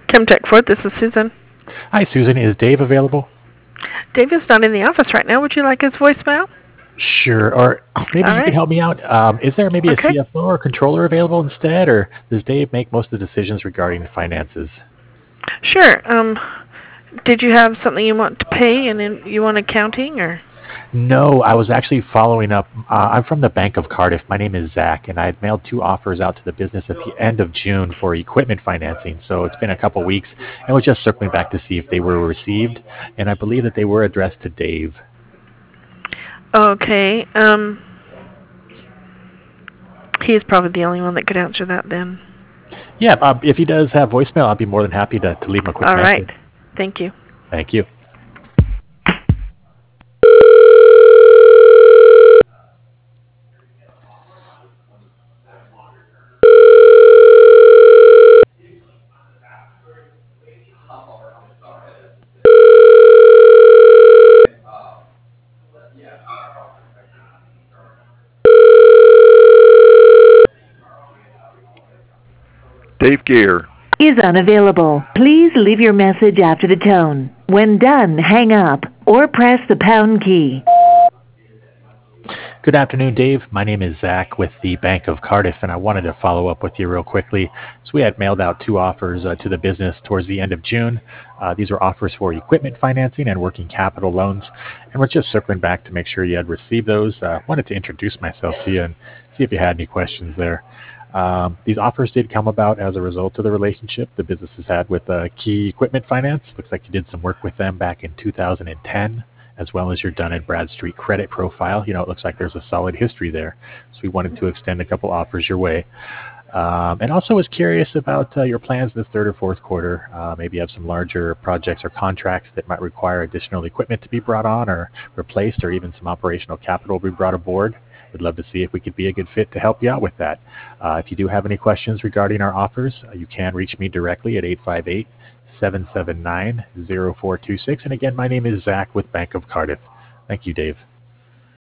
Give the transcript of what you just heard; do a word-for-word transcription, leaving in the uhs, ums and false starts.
Chemtech Ford, this is Susan. Hi, Susan. Is Dave available? Dave is not in the office right now. Would you like his voicemail? Sure. Or maybe All you can right. help me out. Um, is there maybe a Okay. C F O or controller available instead, or does Dave make most of the decisions regarding the finances? Sure. Um, did you have something you want to pay and then you want accounting or? No, I was actually following up. Uh, I'm from the Bank of Cardiff. My name is Zach, and I had mailed two offers out to the business at the end of June for equipment financing. So it's been a couple weeks, and was just circling back to see if they were received. And I believe that they were addressed to Dave. Okay. Um, he's probably the only one that could answer that then. Yeah, uh, if he does have voicemail, I'd be more than happy to, to leave him a quick All right. message. Thank you. Thank you. Dave Gear is unavailable. Please leave your message after the tone. When done, hang up or press the pound key. Good afternoon, Dave. My name is Zach with the Bank of Cardiff, and I wanted to follow up with you real quickly. So we had mailed out two offers uh, to the business towards the end of June. Uh, these were offers for equipment financing and working capital loans, and we're just circling back to make sure you had received those. I uh, wanted to introduce myself to you and see if you had any questions there. Um, these offers did come about as a result of the relationship the business has had with uh, Key Equipment Finance. Looks like you did some work with them back in two thousand ten, as well as your Dun and Bradstreet credit profile. You know, it looks like there's a solid history there. So we wanted to extend a couple offers your way. Um, and also was curious about uh, your plans this third or fourth quarter. Uh, maybe you have some larger projects or contracts that might require additional equipment to be brought on or replaced, or even some operational capital to be brought aboard. We'd love to see if we could be a good fit to help you out with that. Uh, if you do have any questions regarding our offers, uh, you can reach me directly at eight five eight, seven seven nine, zero four two six. And again, my name is Zach with Bank of Cardiff. Thank you, Dave.